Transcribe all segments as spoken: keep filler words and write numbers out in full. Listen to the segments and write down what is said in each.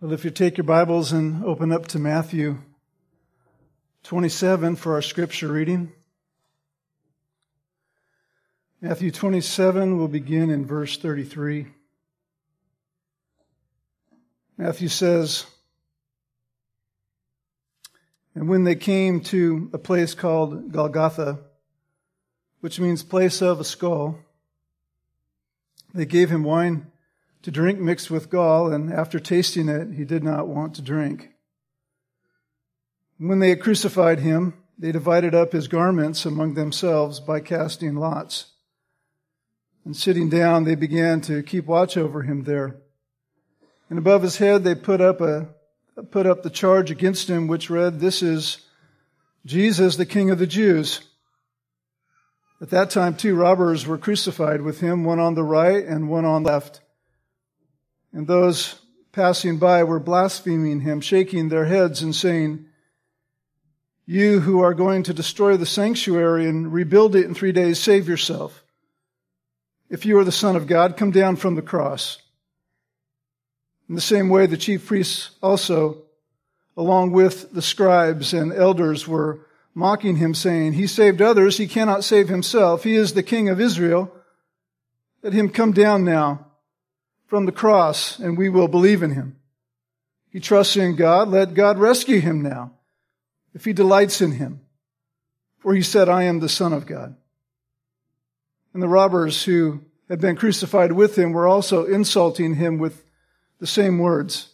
Well, if you take your Bibles and open up to Matthew twenty-seven for our scripture reading. Matthew twenty-seven will begin in verse thirty-three. Matthew says, "And when they came to a place called Golgotha, which means place of a skull, they gave him wine to drink mixed with gall, and after tasting it, he did not want to drink. When they had crucified him, they divided up his garments among themselves by casting lots. And sitting down, they began to keep watch over him there. And above his head, they put up a put up the charge against him, which read, 'This is Jesus, the King of the Jews.' At that time, two robbers were crucified with him, one on the right and one on the left. And those passing by were blaspheming him, shaking their heads and saying, 'You who are going to destroy the sanctuary and rebuild it in three days, save yourself. If you are the Son of God, come down from the cross.' In the same way, the chief priests also, along with the scribes and elders, were mocking him, saying, 'He saved others, he cannot save himself. He is the King of Israel. Let him come down now from the cross, and we will believe in him. He trusts in God. Let God rescue him now, if he delights in him. For he said, I am the Son of God.' And the robbers who had been crucified with him were also insulting him with the same words.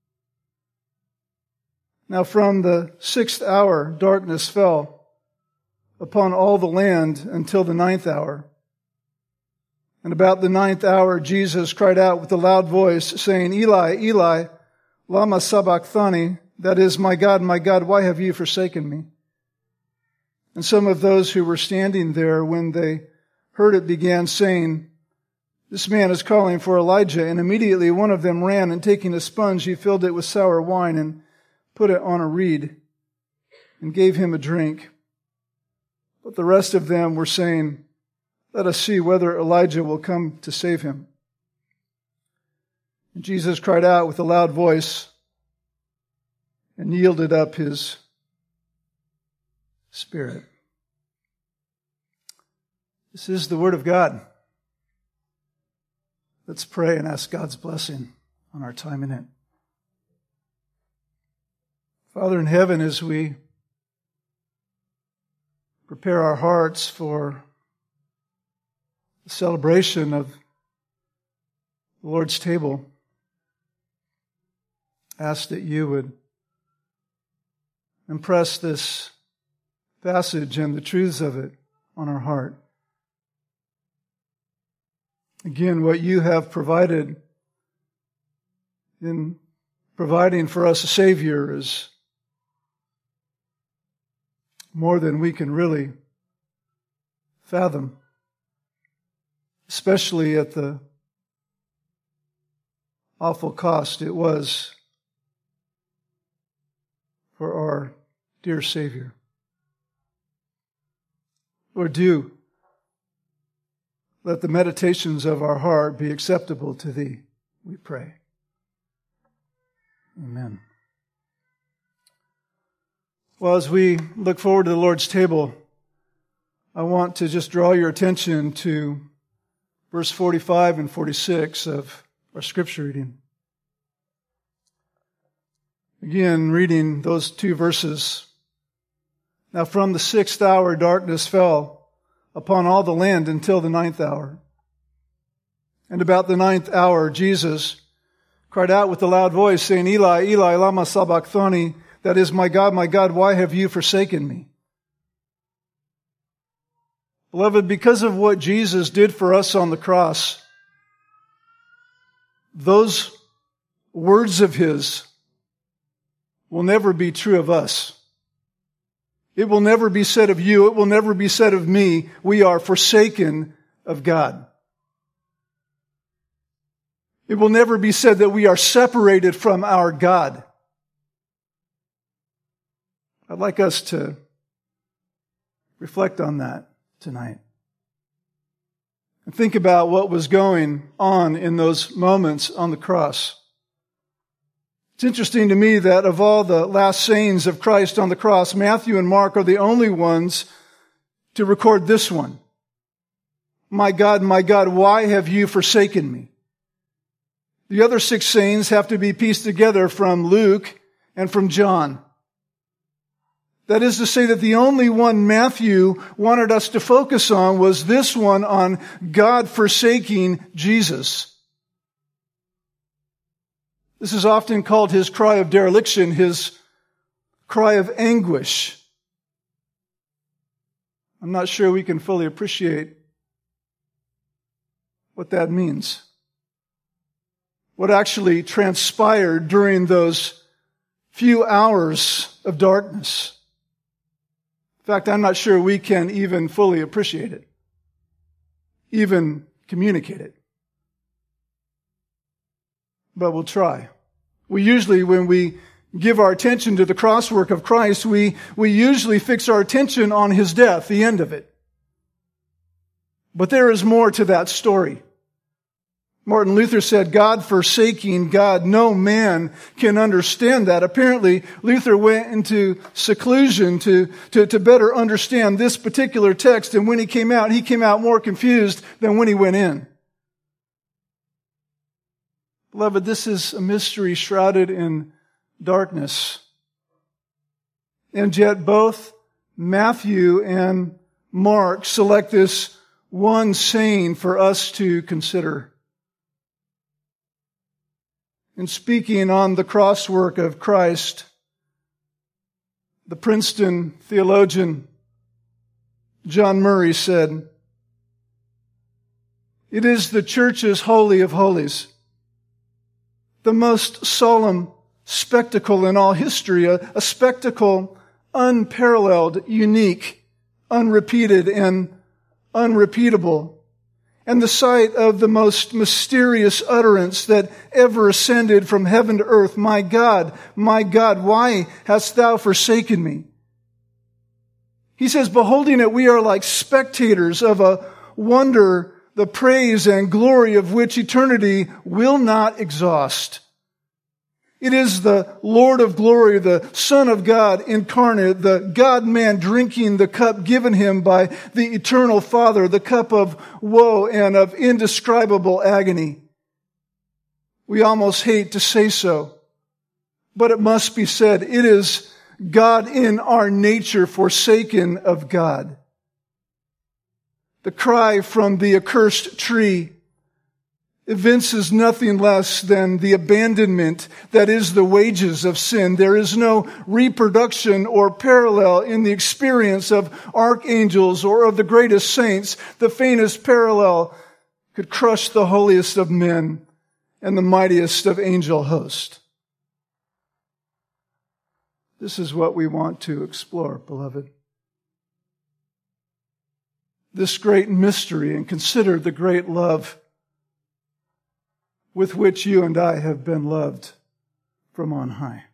Now from the sixth hour, darkness fell upon all the land until the ninth hour. And about the ninth hour, Jesus cried out with a loud voice, saying, 'Eli, Eli, lama sabachthani,' that is, 'My God, my God, why have you forsaken me?' And some of those who were standing there, when they heard it, began saying, 'This man is calling for Elijah.' And immediately one of them ran, and taking a sponge, he filled it with sour wine and put it on a reed and gave him a drink. But the rest of them were saying, 'Let us see whether Elijah will come to save him.' And Jesus cried out with a loud voice and yielded up his spirit." This is the word of God. Let's pray and ask God's blessing on our time in it. Father in heaven, as we prepare our hearts for the celebration of the Lord's table, ask that you would impress this passage and the truths of it on our heart. Again, what you have provided in providing for us a Savior is more than we can really fathom, especially at the awful cost it was for our dear Savior. Lord, do let the meditations of our heart be acceptable to Thee, we pray. Amen. Well, as we look forward to the Lord's table, I want to just draw your attention to verse forty-five and forty-six of our scripture reading. Again, reading those two verses. "Now from the sixth hour darkness fell upon all the land until the ninth hour. And about the ninth hour Jesus cried out with a loud voice, saying, 'Eli, Eli, lama sabachthani,' that is, 'My God, my God, why have you forsaken me?'" Beloved, because of what Jesus did for us on the cross, those words of His will never be true of us. It will never be said of you. It will never be said of me. We are forsaken of God. It will never be said that we are separated from our God. I'd like us to reflect on that tonight and think about what was going on in those moments on the cross. It's interesting to me that of all the last sayings of Christ on the cross, Matthew and Mark are the only ones to record this one. My God, my God, why have you forsaken me? The other six sayings have to be pieced together from Luke and from John. That is to say that the only one Matthew wanted us to focus on was this one on God forsaking Jesus. This is often called his cry of dereliction, his cry of anguish. I'm not sure we can fully appreciate what that means. What actually transpired during those few hours of darkness. In fact, I'm not sure we can even fully appreciate it, even communicate it. But we'll try. We usually, when we give our attention to the crosswork of Christ, we, we usually fix our attention on his death, the end of it. But there is more to that story. Martin Luther said, God forsaking God, no man can understand that. Apparently, Luther went into seclusion to, to, to better understand this particular text, and when he came out, he came out more confused than when he went in. Beloved, this is a mystery shrouded in darkness. And yet both Matthew and Mark select this one saying for us to consider. In speaking on the crosswork of Christ, the Princeton theologian John Murray said, "It is the church's holy of holies, the most solemn spectacle in all history, a, a spectacle unparalleled, unique, unrepeated, and unrepeatable, and the sight of the most mysterious utterance that ever ascended from heaven to earth. My God, my God, why hast thou forsaken me?" He says, beholding it, we are like spectators of a wonder, the praise and glory of which eternity will not exhaust. It is the Lord of glory, the Son of God incarnate, the God-man drinking the cup given him by the eternal Father, the cup of woe and of indescribable agony. We almost hate to say so, but it must be said, it is God in our nature forsaken of God. The cry from the accursed tree evinces nothing less than the abandonment that is the wages of sin. There is no reproduction or parallel in the experience of archangels or of the greatest saints. The faintest parallel could crush the holiest of men and the mightiest of angel hosts. This is what we want to explore, beloved. This great mystery, and consider the great love with which you and I have been loved from on high.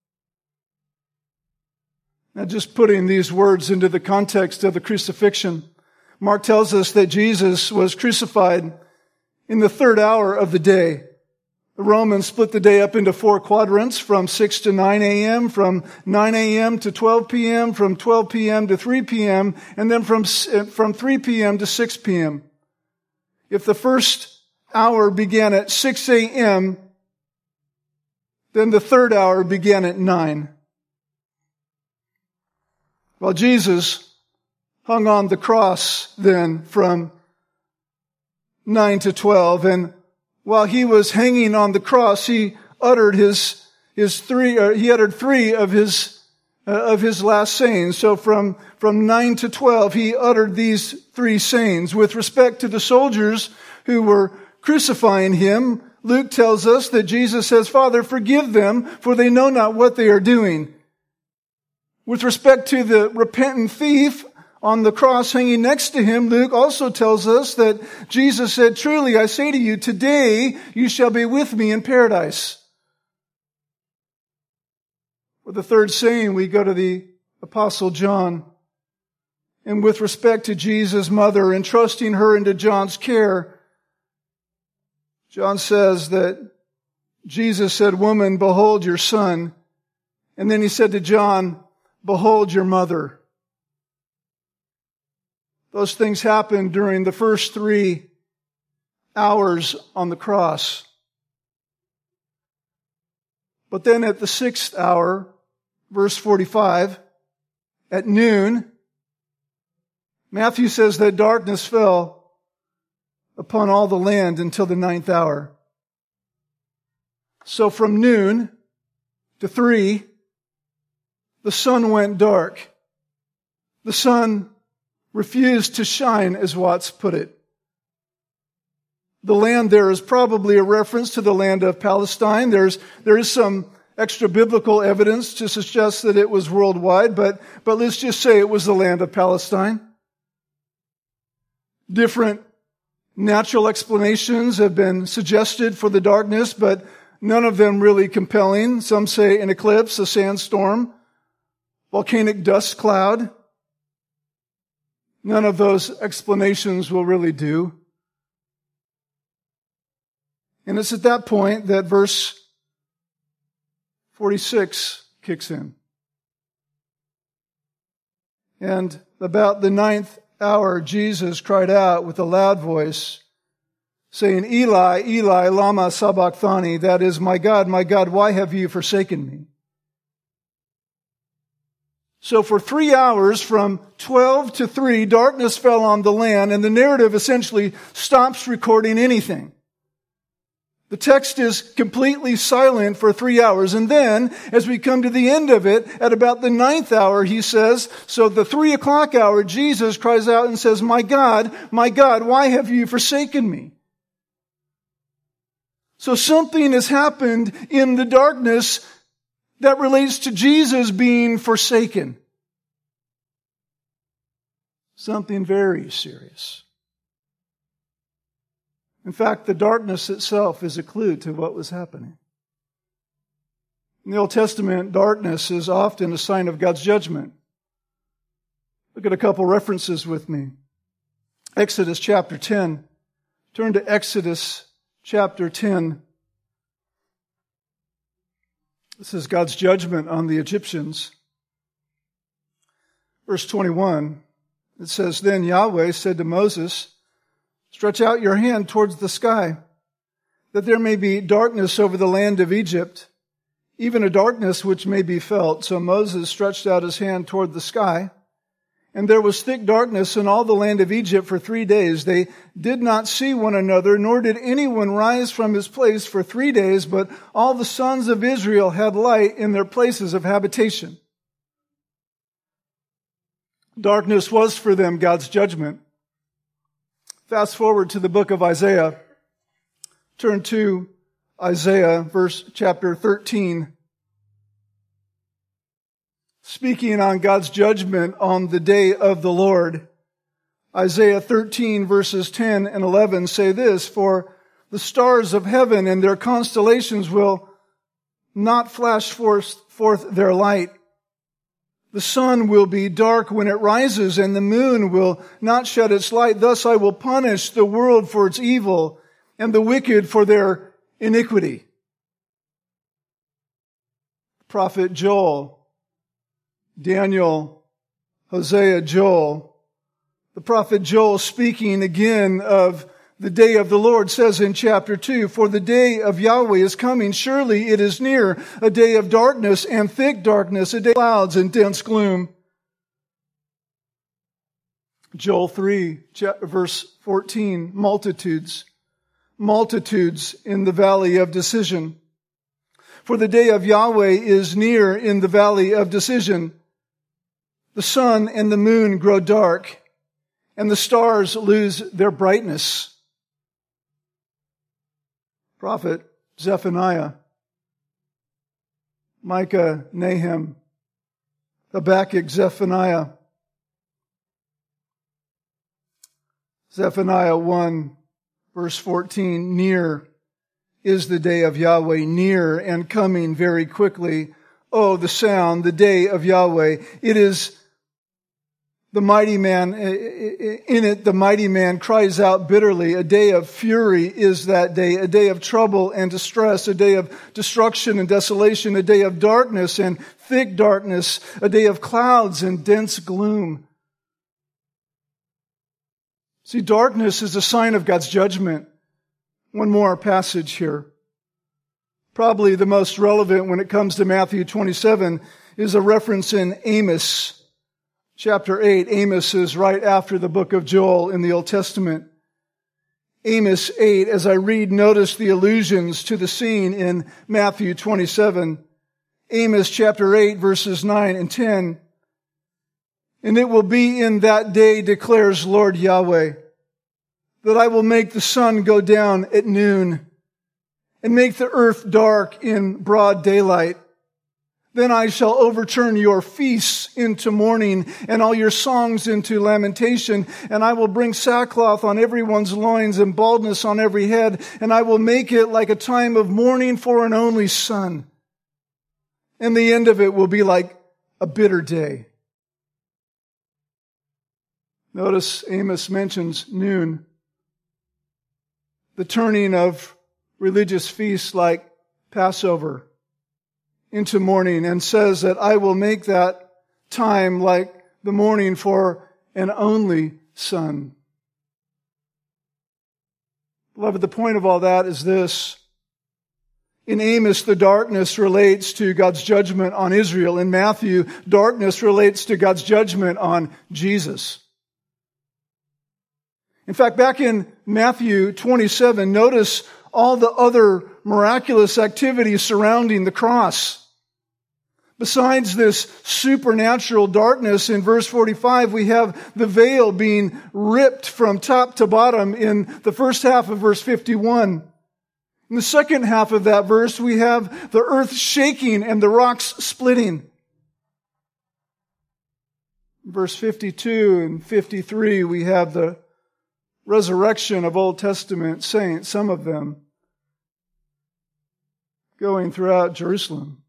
Now, just putting these words into the context of the crucifixion, Mark tells us that Jesus was crucified in the third hour of the day. The Romans split the day up into four quadrants, from six to nine a.m., from nine a.m. to twelve p.m., from twelve p.m. to three p.m., and then from, from three p.m. to six p.m. If the first hour began at six a.m., then the third hour began at nine. Well, Jesus hung on the cross then from nine to twelve, and while he was hanging on the cross, he uttered his his three. Uh, he uttered three of his uh, of his last sayings. So from from nine to twelve, he uttered these three sayings. With respect to the soldiers who were crucifying him, Luke tells us that Jesus says, "Father, forgive them, for they know not what they are doing." With respect to the repentant thief on the cross hanging next to him, Luke also tells us that Jesus said, "Truly I say to you, today you shall be with me in paradise." For the third saying, we go to the Apostle John. And with respect to Jesus' mother, entrusting her into John's care, John says that Jesus said, "Woman, behold your son." And then he said to John, "Behold your mother." Those things happened during the first three hours on the cross. But then at the sixth hour, verse forty-five, at noon, Matthew says that darkness fell upon all the land until the ninth hour. So from noon to three, the sun went dark. The sun refused to shine, as Watts put it. The land there is probably a reference to the land of Palestine. There's, there is some extra biblical evidence to suggest that it was worldwide, but, but let's just say it was the land of Palestine. Different natural explanations have been suggested for the darkness, but none of them really compelling. Some say an eclipse, a sandstorm, volcanic dust cloud. None of those explanations will really do. And it's at that point that verse forty-six kicks in. And about the ninth hour, Jesus cried out with a loud voice, saying, "Eli, Eli, lama sabachthani," that is, "My God, my God, why have you forsaken me?" So for three hours, from twelve to three, darkness fell on the land, and the narrative essentially stops recording anything. The text is completely silent for three hours. And then, as we come to the end of it, at about the ninth hour, he says, so the three o'clock hour, Jesus cries out and says, "My God, my God, why have you forsaken me?" So something has happened in the darkness that relates to Jesus being forsaken. Something very serious. In fact, the darkness itself is a clue to what was happening. In the Old Testament, darkness is often a sign of God's judgment. Look at a couple references with me. Exodus chapter ten. Turn to Exodus chapter ten. This is God's judgment on the Egyptians. Verse twenty-one, it says, "Then Yahweh said to Moses, stretch out your hand towards the sky, that there may be darkness over the land of Egypt, even a darkness which may be felt." So Moses stretched out his hand toward the sky, and there was thick darkness in all the land of Egypt for three days. They did not see one another, nor did anyone rise from his place for three days, but all the sons of Israel had light in their places of habitation. Darkness was for them God's judgment. Fast forward to the book of Isaiah. Turn to Isaiah, verse chapter thirteen. Speaking on God's judgment on the day of the Lord. Isaiah thirteen, verses ten and eleven say this, "For the stars of heaven and their constellations will not flash forth, forth their light. The sun will be dark when it rises, and the moon will not shed its light. Thus I will punish the world for its evil, and the wicked for their iniquity." Prophet Joel, Daniel, Hosea, Joel. The prophet Joel, speaking again of the day of the Lord, says in chapter two, "For the day of Yahweh is coming. Surely it is near, a day of darkness and thick darkness, a day of clouds and dense gloom." Joel three, verse fourteen, "Multitudes, multitudes in the valley of decision. For the day of Yahweh is near in the valley of decision. The sun and the moon grow dark, and the stars lose their brightness." Prophet Zephaniah, Micah, Nahum, Habakkuk, Zephaniah. Zephaniah one, verse fourteen, "Near is the day of Yahweh, near and coming very quickly. Oh, the sound, the day of Yahweh. It is The mighty man, in it, the mighty man cries out bitterly. A day of fury is that day, a day of trouble and distress, a day of destruction and desolation, a day of darkness and thick darkness, a day of clouds and dense gloom. See, darkness is a sign of God's judgment. One more passage here. Probably the most relevant when it comes to Matthew twenty-seven is a reference in Amos chapter eight. Amos is right after the book of Joel in the Old Testament. Amos eight, as I read, notice the allusions to the scene in Matthew twenty-seven. Amos chapter eight, verses nine and ten. And it will be in that day, declares Lord Yahweh, that I will make the sun go down at noon and make the earth dark in broad daylight. Then I shall overturn your feasts into mourning and all your songs into lamentation. And I will bring sackcloth on everyone's loins and baldness on every head. And I will make it like a time of mourning for an only son. And the end of it will be like a bitter day. Notice Amos mentions noon. The turning of religious feasts like Passover into mourning, and says that I will make that time like the mourning for an only son. Beloved, the point of all that is this. In Amos, the darkness relates to God's judgment on Israel. In Matthew, darkness relates to God's judgment on Jesus. In fact, back in Matthew twenty-seven, notice all the other miraculous activities surrounding the cross. Besides this supernatural darkness, in verse forty-five, we have the veil being ripped from top to bottom in the first half of verse fifty-one. In the second half of that verse, we have the earth shaking and the rocks splitting. In verse fifty-two and fifty-three, we have the resurrection of Old Testament saints, some of them going throughout Jerusalem.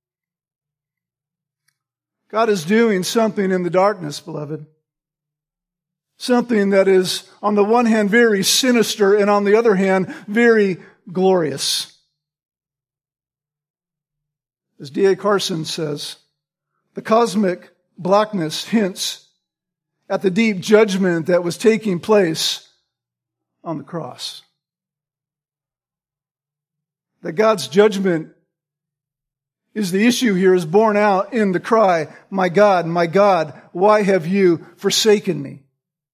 God is doing something in the darkness, beloved. Something that is, on the one hand, very sinister, and on the other hand, very glorious. As D A Carson says, the cosmic blackness hints at the deep judgment that was taking place on the cross. That God's judgment is the issue here is borne out in the cry, my God, my God, why have you forsaken me?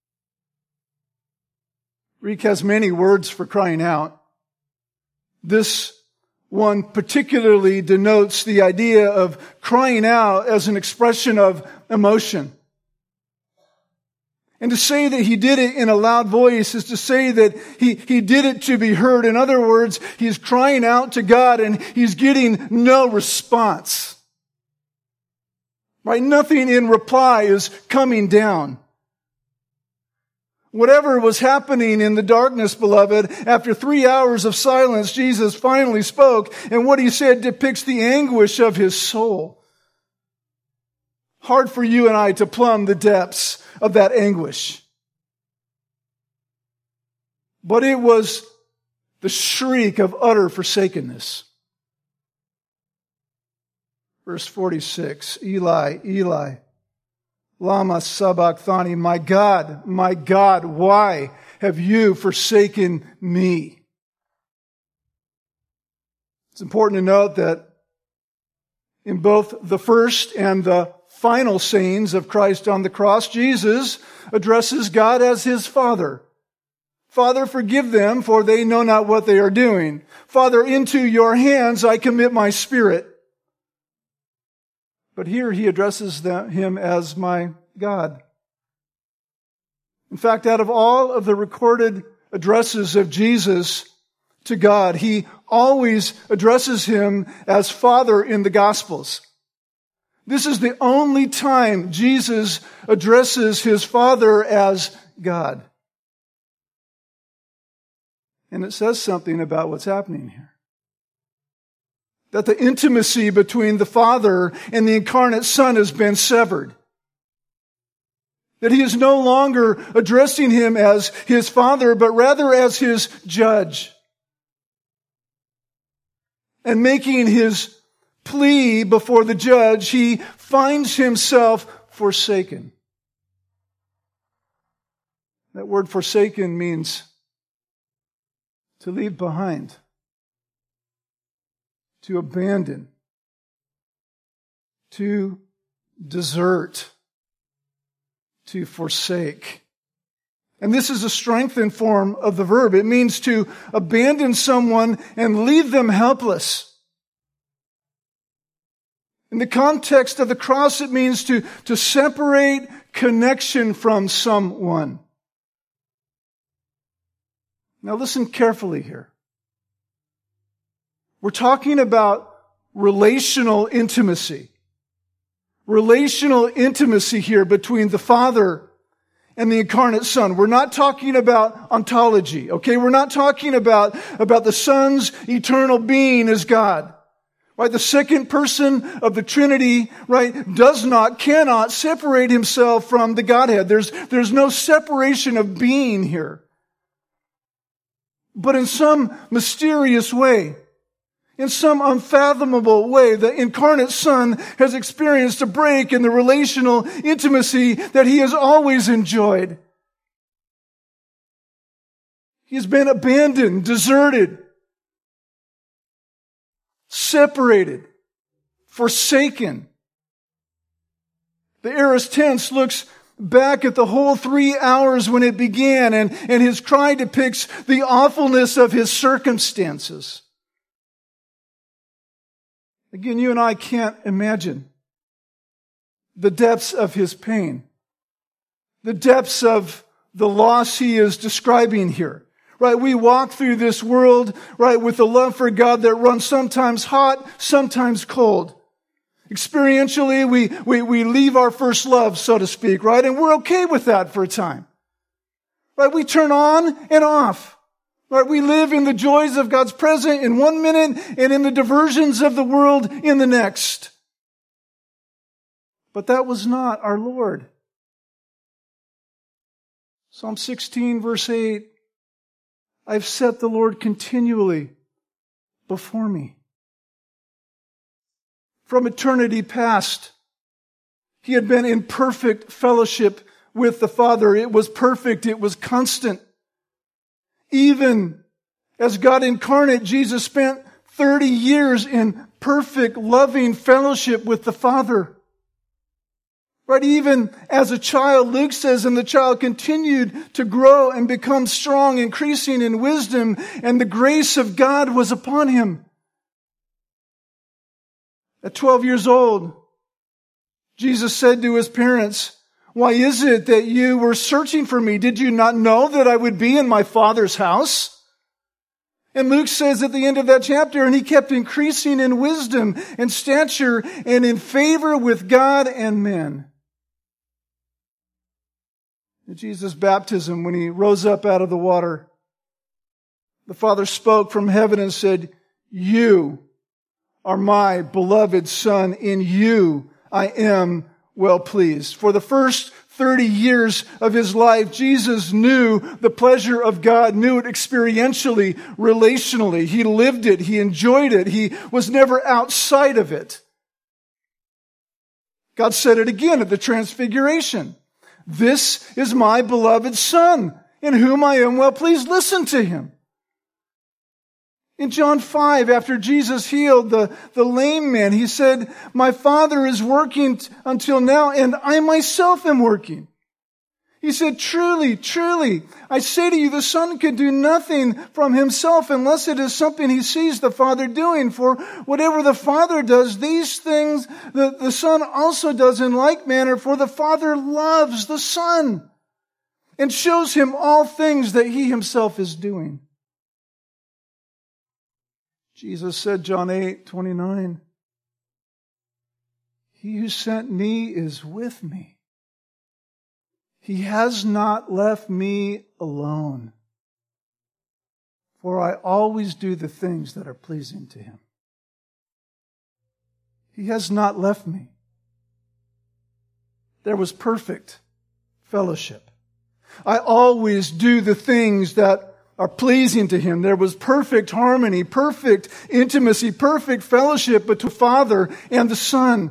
Greek has many words for crying out. This one particularly denotes the idea of crying out as an expression of emotion. And to say that he did it in a loud voice is to say that he, he did it to be heard. In other words, he's crying out to God and he's getting no response. Right? Nothing in reply is coming down. Whatever was happening in the darkness, beloved, after three hours of silence, Jesus finally spoke, and what he said depicts the anguish of his soul. Hard for you and I to plumb the depths of that anguish. But it was the shriek of utter forsakenness. Verse forty-six, Eli, Eli, lama sabachthani, my God, my God, why have you forsaken me? It's important to note that in both the first and the final scenes of Christ on the cross, Jesus addresses God as his Father. Father, forgive them, for they know not what they are doing. Father, into your hands I commit my spirit. But here he addresses them, him as my God. In fact, out of all of the recorded addresses of Jesus to God, he always addresses him as Father in the Gospels. This is the only time Jesus addresses his Father as God. And it says something about what's happening here. That the intimacy between the Father and the incarnate Son has been severed. That he is no longer addressing him as his father, but rather as his judge. And making his plea before the judge, he finds himself forsaken. That word forsaken means to leave behind, to abandon, to desert, to forsake. And this is a strengthened form of the verb. It means to abandon someone and leave them helpless. In the context of the cross, it means to, to separate connection from someone. Now listen carefully here. We're talking about relational intimacy. Relational intimacy here between the Father and the incarnate Son. We're not talking about ontology, okay? We're not talking about, about the Son's eternal being as God. Right? The second person of the Trinity, right, does not, cannot separate himself from the Godhead. There's, there's no separation of being here. But in some mysterious way, in some unfathomable way, the incarnate Son has experienced a break in the relational intimacy that he has always enjoyed. He has been abandoned, deserted, separated, forsaken. The aorist tense looks back at the whole three hours when it began, and, and his cry depicts the awfulness of his circumstances. Again, you and I can't imagine the depths of his pain, the depths of the loss he is describing here. Right, we walk through this world, right, with a love for God that runs sometimes hot, sometimes cold. Experientially, we, we, we leave our first love, so to speak, right? And we're okay with that for a time. Right, we turn on and off. Right, we live in the joys of God's presence in one minute and in the diversions of the world in the next. But that was not our Lord. Psalm sixteen, verse eight. I've set the Lord continually before me. From eternity past, he had been in perfect fellowship with the Father. It was perfect. It was constant. Even as God incarnate, Jesus spent thirty years in perfect, loving fellowship with the Father. Right, even as a child, Luke says, and the child continued to grow and become strong, increasing in wisdom, and the grace of God was upon him. At twelve years old, Jesus said to his parents, "Why is it that you were searching for me? Did you not know that I would be in my Father's house?" And Luke says at the end of that chapter, and he kept increasing in wisdom and stature and in favor with God and men. At Jesus' baptism, when he rose up out of the water, the Father spoke from heaven and said, "You are my beloved Son. In you I am well pleased." For the first thirty years of his life, Jesus knew the pleasure of God, knew it experientially, relationally. He lived it. He enjoyed it. He was never outside of it. God said it again at the Transfiguration. "This is my beloved Son, in whom I am well pleased. Listen to him." In John five, after Jesus healed the, the lame man, he said, "My Father is working t- until now, and I myself am working." He said, "Truly, truly, I say to you, the Son can do nothing from himself unless it is something he sees the Father doing. For whatever the Father does, these things the, the Son also does in like manner. For the Father loves the Son and shows him all things that he himself is doing." Jesus said, John eight twenty-nine, "He who sent me is with me. He has not left me alone, for I always do the things that are pleasing to him." He has not left me. There was perfect fellowship. I always do the things that are pleasing to Him. There was perfect harmony, perfect intimacy, perfect fellowship between the Father and the Son.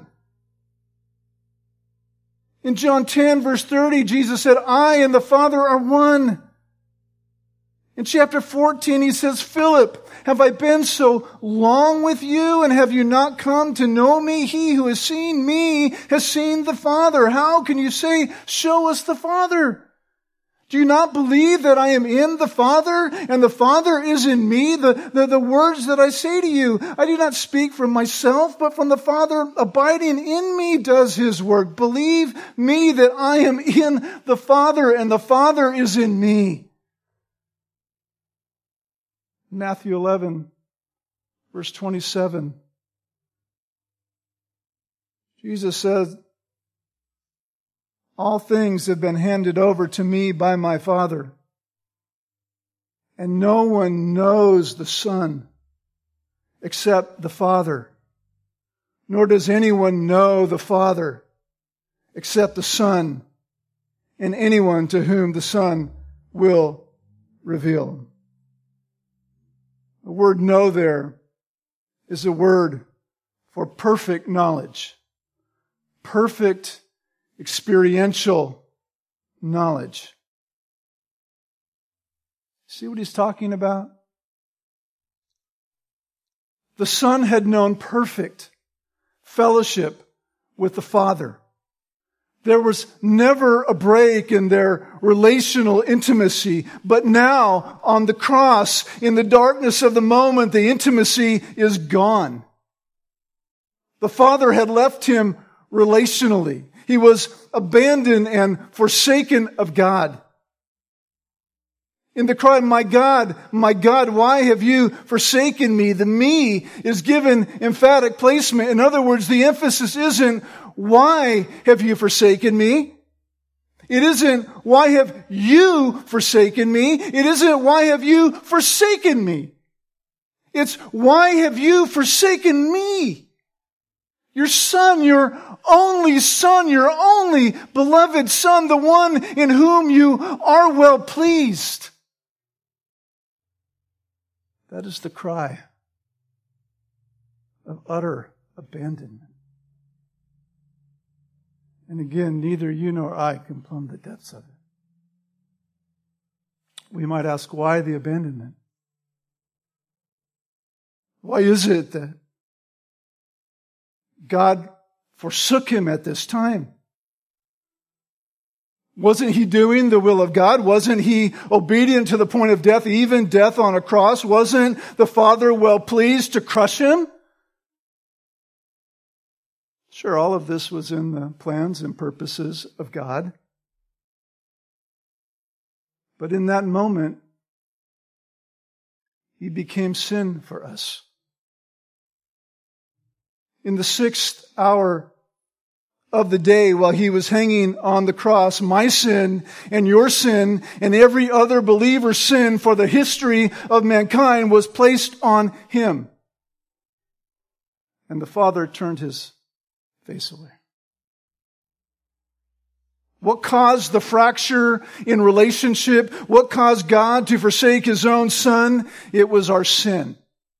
In John ten, verse thirty, Jesus said, I and the Father are one. In chapter fourteen, He says, Philip, have I been so long with you, and have you not come to know me? He who has seen me has seen the Father. How can you say, show us the Father? Do you not believe that I am in the Father, and the Father is in me? The, the, the words that I say to you, I do not speak from myself, but from the Father abiding in me does His work. Believe me that I am in the Father, and the Father is in me. Matthew eleven, verse twenty-seven. Jesus says, all things have been handed over to me by my Father, and no one knows the Son except the Father, nor does anyone know the Father except the Son, and anyone to whom the Son will reveal Him. The word know there is a word for perfect knowledge, perfect experiential knowledge. See what He's talking about? The Son had known perfect fellowship with the Father. There was never a break in their relational intimacy. But now, on the cross, in the darkness of the moment, the intimacy is gone. The Father had left Him relationally. He was abandoned and forsaken of God. In the cry, my God, my God, why have you forsaken me? The me is given emphatic placement. In other words, the emphasis isn't, why have you forsaken me? It isn't, why have you forsaken me? It isn't, why have you forsaken me? It's, why have you forsaken me? Your Son, your only Son, your only beloved Son, the one in whom you are well pleased. That is the cry of utter abandonment. And again, neither you nor I can plumb the depths of it. We might ask, why the abandonment? Why is it that God forsook him at this time? Wasn't he doing the will of God? Wasn't he obedient to the point of death, even death on a cross? Wasn't the Father well pleased to crush him? Sure, all of this was in the plans and purposes of God. But in that moment, he became sin for us. In the sixth hour of the day, while he was hanging on the cross, my sin and your sin and every other believer's sin for the history of mankind was placed on him. And the Father turned his face away. What caused the fracture in relationship? What caused God to forsake his own Son? It was our sin.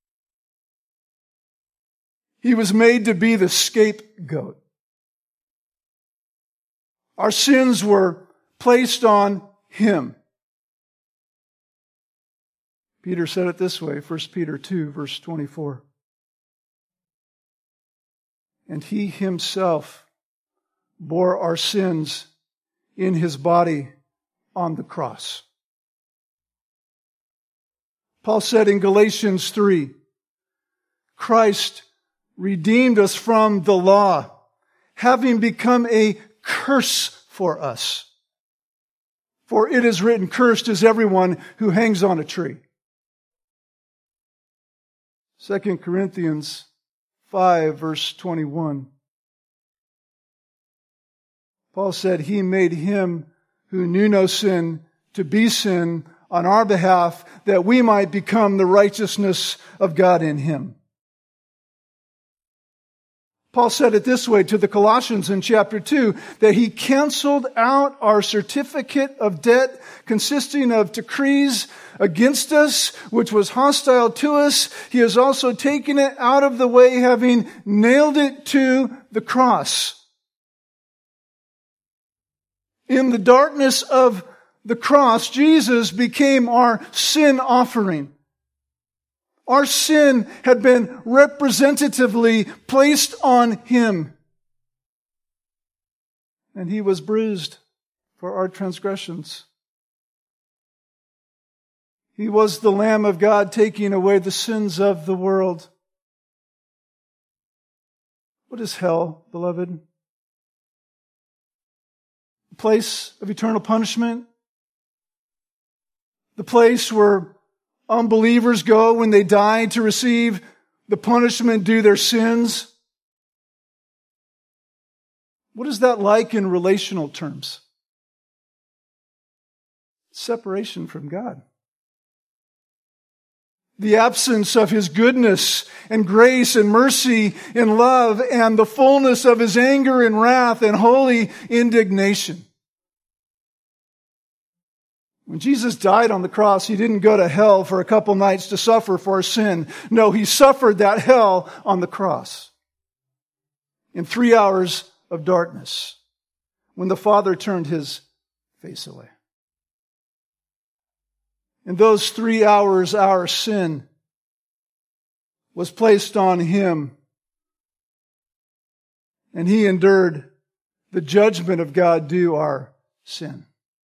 He was made to be the scapegoat. Our sins were placed on him. Peter said it this way, First Peter two, verse twenty-four. And he himself bore our sins in his body on the cross. Paul said in Galatians three, Christ redeemed us from the law, having become a curse for us. For it is written, cursed is everyone who hangs on a tree. Second Corinthians five, verse twenty-one. Paul said, he made him who knew no sin to be sin on our behalf, that we might become the righteousness of God in him. Paul said it this way to the Colossians in chapter two, that he canceled out our certificate of debt consisting of decrees against us, which was hostile to us. He has also taken it out of the way, having nailed it to the cross. In the darkness of the cross, Jesus became our sin offering. Our sin had been representatively placed on him. And he was bruised for our transgressions. He was the Lamb of God taking away the sins of the world. What is hell, beloved? A place of eternal punishment? The place where unbelievers go when they die to receive the punishment due their sins? What is that like in relational terms? Separation from God. The absence of His goodness and grace and mercy and love and the fullness of His anger and wrath and holy indignation. When Jesus died on the cross, He didn't go to hell for a couple nights to suffer for our sin. No, He suffered that hell on the cross. In three hours of darkness, when the Father turned His face away. In those three hours, our sin was placed on Him. And He endured the judgment of God due our sin.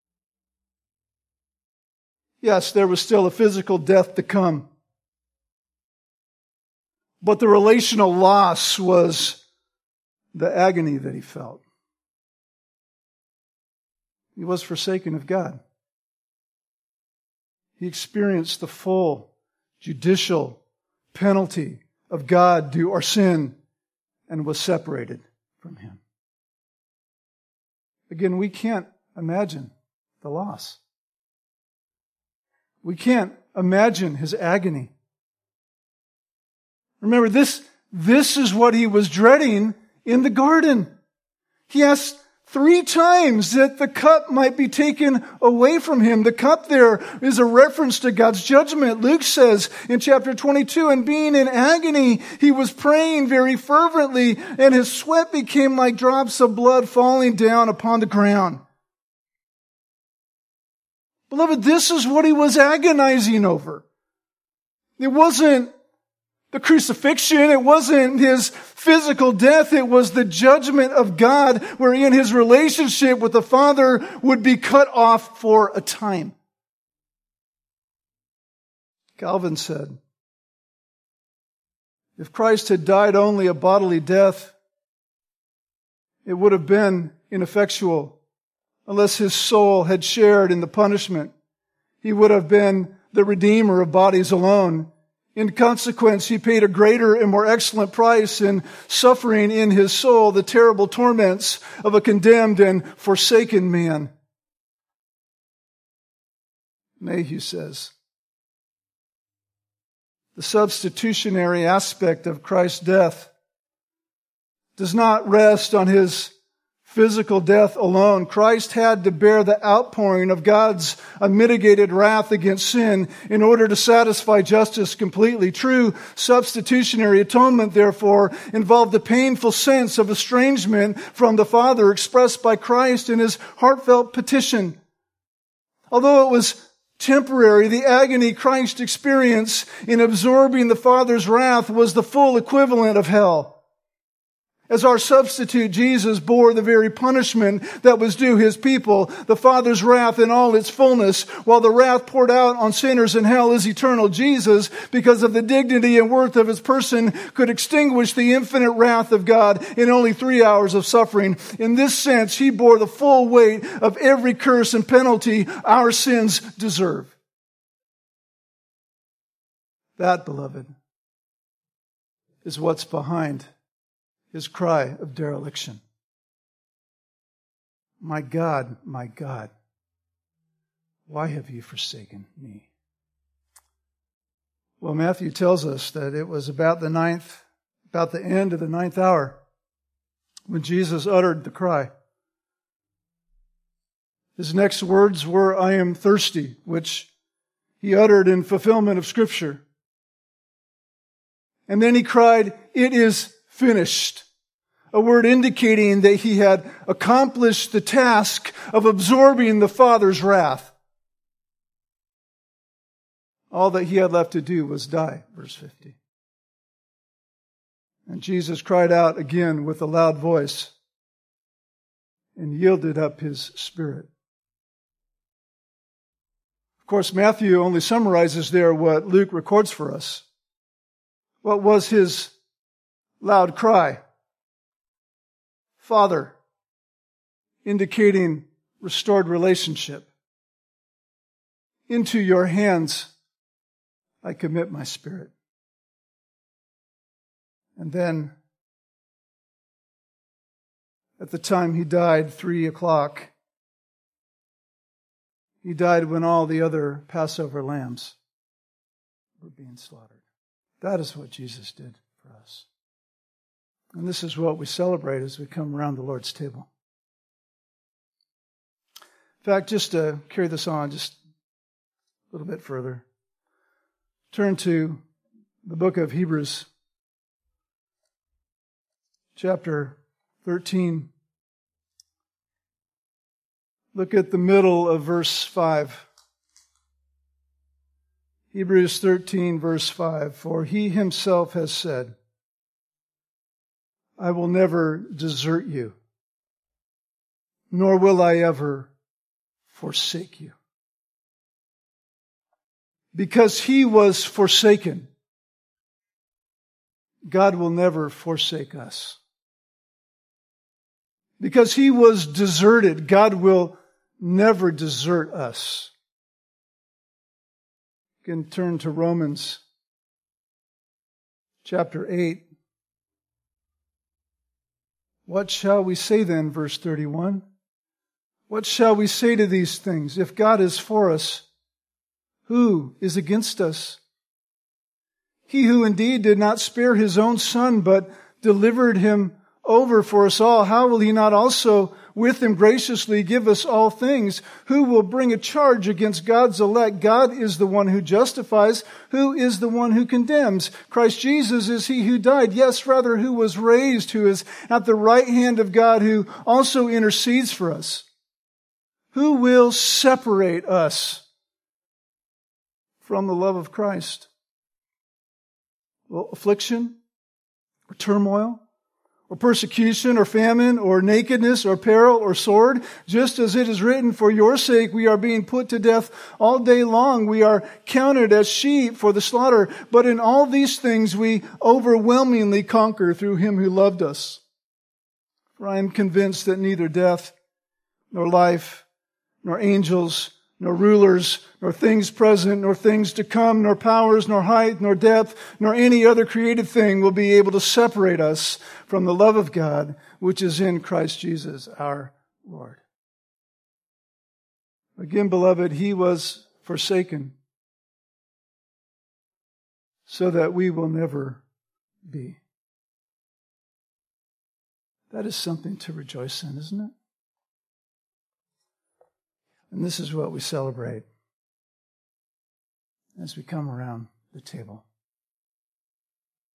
Yes, there was still a physical death to come. But the relational loss was the agony that He felt. He was forsaken of God. He experienced the full judicial penalty of God due our sin and was separated from Him. Again, we can't imagine the loss. We can't imagine His agony. Remember, this, this is what He was dreading in the garden. He asked three times that the cup might be taken away from Him. The cup there is a reference to God's judgment. Luke says in chapter twenty-two, and being in agony, He was praying very fervently, and His sweat became like drops of blood falling down upon the ground. Beloved, this is what He was agonizing over. It wasn't the crucifixion. It wasn't His physical death. It was the judgment of God wherein His relationship with the Father would be cut off for a time. Calvin said, if Christ had died only a bodily death, it would have been ineffectual. Unless His soul had shared in the punishment, He would have been the Redeemer of bodies alone. In consequence, He paid a greater and more excellent price in suffering in His soul the terrible torments of a condemned and forsaken man. Mayhew says, the substitutionary aspect of Christ's death does not rest on His physical death alone. Christ had to bear the outpouring of God's unmitigated wrath against sin in order to satisfy justice completely. True substitutionary atonement, therefore, involved the painful sense of estrangement from the Father expressed by Christ in His heartfelt petition. Although it was temporary, the agony Christ experienced in absorbing the Father's wrath was the full equivalent of hell. As our substitute, Jesus bore the very punishment that was due His people, the Father's wrath in all its fullness, while the wrath poured out on sinners in hell is eternal. Jesus, because of the dignity and worth of His person, could extinguish the infinite wrath of God in only three hours of suffering. In this sense, He bore the full weight of every curse and penalty our sins deserve. That, beloved, is what's behind His cry of dereliction. My God, my God, why have you forsaken me? Well, Matthew tells us that it was about the ninth, about the end of the ninth hour when Jesus uttered the cry. His next words were, "I am thirsty," which he uttered in fulfillment of Scripture. And then he cried, "It is finished," a word indicating that he had accomplished the task of absorbing the Father's wrath. All that he had left to do was die, verse fifty. And Jesus cried out again with a loud voice and yielded up his spirit. Of course, Matthew only summarizes there what Luke records for us. What was his loud cry? Father, indicating restored relationship. Into your hands I commit my spirit. And then, at the time he died, three o'clock, he died when all the other Passover lambs were being slaughtered. That is what Jesus did for us. And this is what we celebrate as we come around the Lord's table. In fact, just to carry this on just a little bit further, turn to the book of Hebrews, chapter thirteen. Look at the middle of verse five. Hebrews thirteen, verse five. For he himself has said, I will never desert you, nor will I ever forsake you. Because he was forsaken, God will never forsake us. Because he was deserted, God will never desert us. You can turn to Romans chapter eight. What shall we say then, verse thirty-one? What shall we say to these things? If God is for us, who is against us? He who indeed did not spare his own son, but delivered him over for us all, how will he not also with him graciously give us all things? Who will bring a charge against God's elect? God is the one who justifies. Who is the one who condemns? Christ Jesus is he who died. Yes, rather, who was raised, who is at the right hand of God, who also intercedes for us. Who will separate us from the love of Christ? Well, affliction or turmoil, or persecution, or famine, or nakedness, or peril, or sword. Just as it is written, for your sake we are being put to death all day long. We are counted as sheep for the slaughter. But in all these things we overwhelmingly conquer through him who loved us. For I am convinced that neither death, nor life, nor angels, nor rulers, nor things present, nor things to come, nor powers, nor height, nor depth, nor any other created thing will be able to separate us from the love of God, which is in Christ Jesus our Lord. Again, beloved, he was forsaken so that we will never be. That is something to rejoice in, isn't it? And this is what we celebrate as we come around the table.